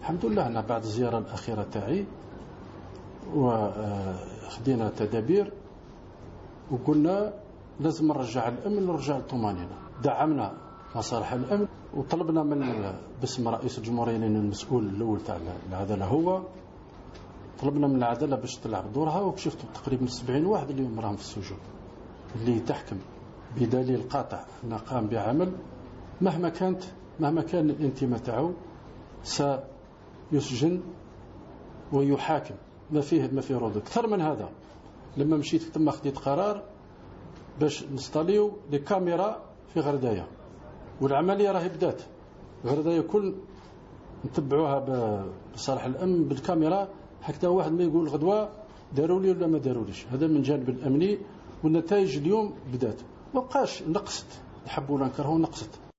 الحمد لله أنا بعد الزيارة الأخيرة تاعي وخدينا تدابير وقلنا لازم نرجع الأمن ونرجع الطمأنينة. دعمنا مصالح الأمن وطلبنا من باسم رئيس الجمهورية المسؤول الأول تاع العدالة، هو طلبنا من العدالة باش تلعب دورها، وكشفتوا تقريبا 70 واحد اليوم راهم في السجون اللي تحكم بدليل قاطع أنه قام بعمل مهما كان الانتماء تاعو سيسجن ويحاكم. ما فيه رد أكثر من هذا. لما مشيت تم خديت قرار باش نستاليو لي كاميرا في غردايا، والعملية راهي بدات. غردايا كل نتبعوها بصالح الأمن بالكاميرا، حتى واحد ما يقول غدوة داروا لي ولا ما داروليش. هذا من جانب الأمني، والنتائج اليوم بدات. ما بقاش نقصت، نحبوا ولا نكرهوا نقصت.